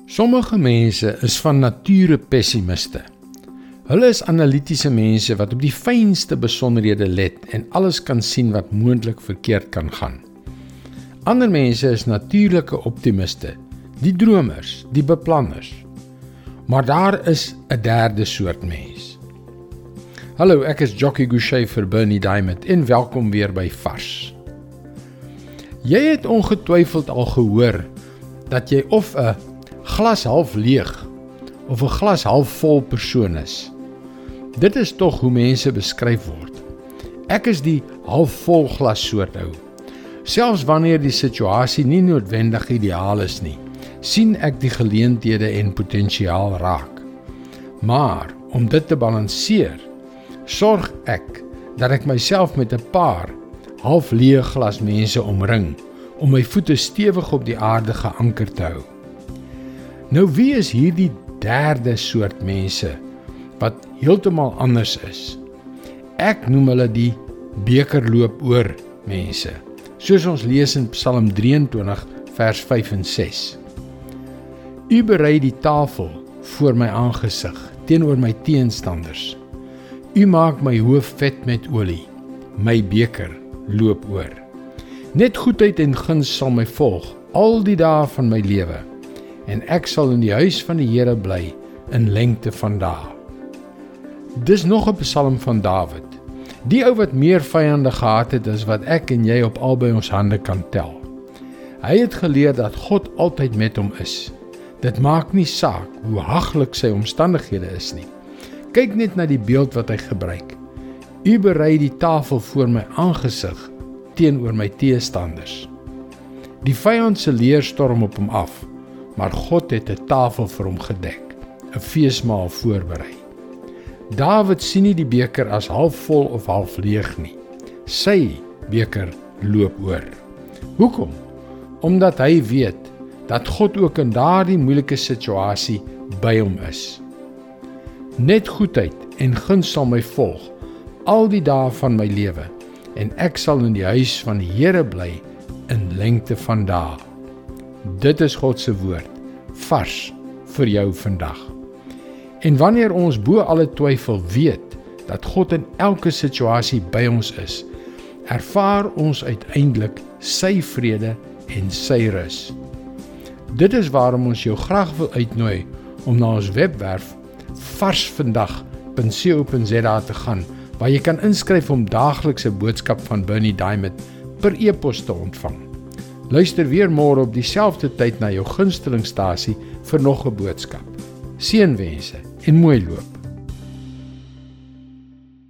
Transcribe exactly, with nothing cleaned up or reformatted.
Sommige mense is van nature pessimiste. Hulle is analitiese mense wat op die fynste besonderhede let en alles kan sien wat moontlik verkeerd kan gaan. Ander mense is natuurlike optimiste, die dromers, die beplanners. Maar daar is 'n derde soort mens. Hallo, ek is Jockey Gouchee vir Bernie Diamond en welkom weer by Vars. Jy het ongetwyfeld al gehoor dat jy of 'n glas half leeg of 'n glas half vol persoon is. Dit is tog hoe mense beskryf word. Ek is die half vol glas soort ou. Selfs wanneer die situasie nie noodwendig ideaal is nie, sien ek die geleenthede en potensiaal raak. Maar om dit te balanseer, sorg ek dat ek myself met 'n paar half leë glas mense omring om my voete stewig op die aarde geanker te hou. Nou wie is hierdie derde soort mense wat heeltemal anders is? Ek noem hulle die bekerloop oor mense, soos ons lees in Psalm drieëntwintig vers vyf en ses. U berei die tafel voor my aangesig teenoor my teenstanders. U maak my hoof vet met olie, my beker loop oor. Net goedheid en guns sal my volg al die dae van my lewe, en ek sal in die huis van die Here bly in lengte van dae. Dis nog 'n psalm van Dawid, die ou wat meer vyande gehad het as wat ek en jy op albei ons hande kan tel. Hy het geleer dat God altyd met hom is. Dit maak nie saak hoe haglik sy omstandighede is nie. Kyk net na die beeld wat hy gebruik. U berei die tafel voor my aangesig teenoor my teestanders. Die vyand se leer storm op hom af, maar God het 'n tafel vir hom gedek, 'n feesmaal voorberei. Dawid sien nie die beker as half vol of half leeg nie. Sy beker loop oor. Hoekom? Omdat hy weet dat God ook in daardie moeilike situasie by hom is. Net goedheid en guns sal my volg al die dae van my lewe, en ek sal in die huis van die Here bly in lengte van dae. Dit is God se woord, vars vir jou vandag. En wanneer ons bo alle twyfel weet dat God in elke situasie by ons is, ervaar ons uiteindelik sy vrede en sy rus. Dit is waarom ons jou graag wil uitnooi om na ons webwerf varsvandag punt co punt za te gaan, waar jy kan inskryf om daaglikse boodskap van Bernie Diamond per e-pos te ontvang. Luister weer môre op dieselfde tyd na jou gunstelingstasie vir nog 'n boodskap. Seënwense en mooi loop.